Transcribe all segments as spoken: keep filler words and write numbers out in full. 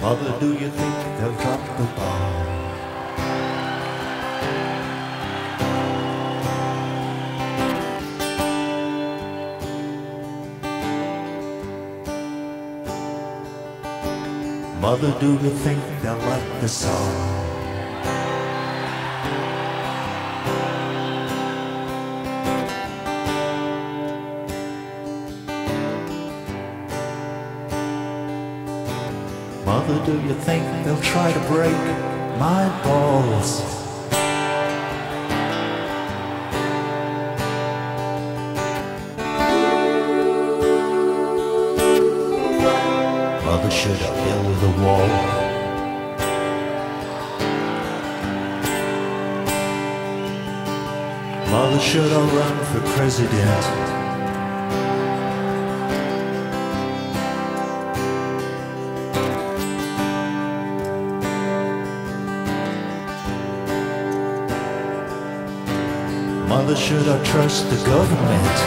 Mother, do you think they'll drop the bomb? Mother, do you think they'll like the song? Mother, do you think they'll try to break my balls? Mother, should I build a wall? Mother, should I run for president? Mother, should I trust the government?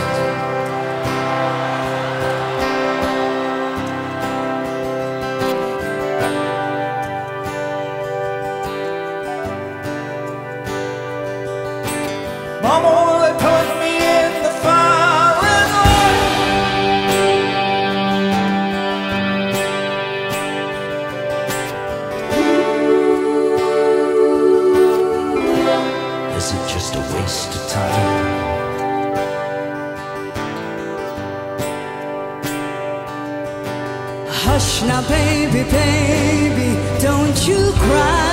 Mama, will they put me in the firing line? Is it just a waste of time? Hush now, baby, baby, don't you cry.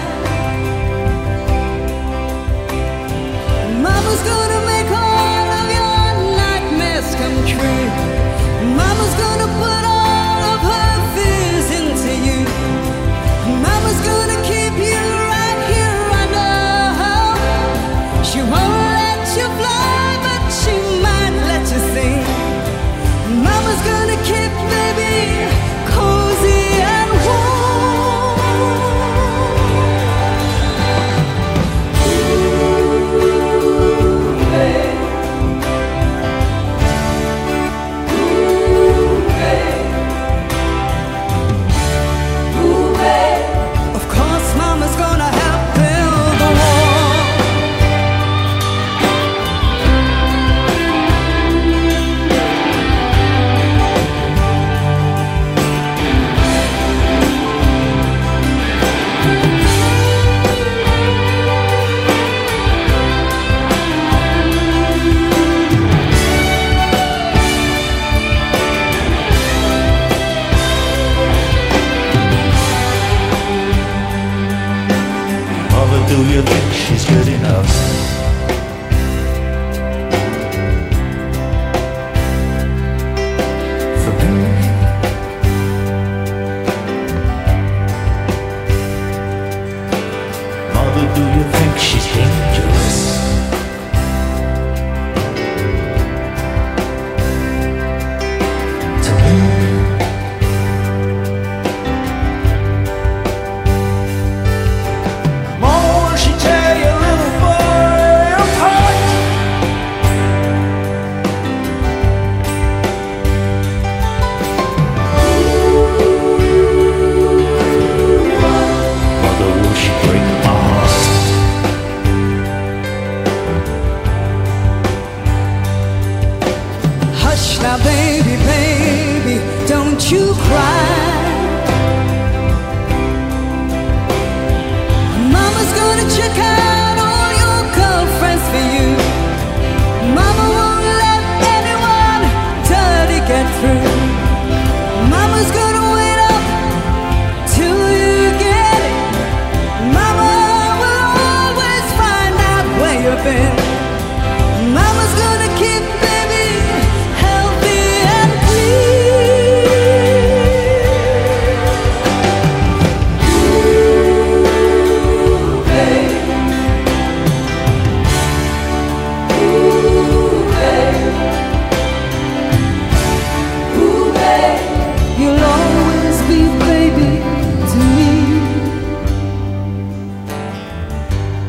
Mama's gonna make all of your nightmares come true. Mama's gonna put all of her fears into you. Mama's gonna keep you right here, I know. She won't let you fly, but she might let you sing. Mama's gonna keep baby cozy and warm. Ooh, babe. Ooh, babe. Ooh, babe. Of course, Mama's gonna help build the wall. Mother, do you think she's good enough? For me? Mother, do you think she's dangerous? To me? Mama, will she tear your little boy apart? Mother, will she break my heart? Hush now, baby, baby, don't you cry. Mama's gonna check out all your girlfriends for you. Mama won't let anyone dirty get through. Mama's gonna wait up till you get it. Mama will always find out where you've been. Mama's gonna keep baby healthy and clean. Ooh, babe. Ooh, babe. Ooh, babe. You'll always be baby to me.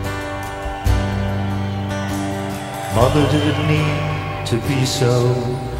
Mother, did it need to be so?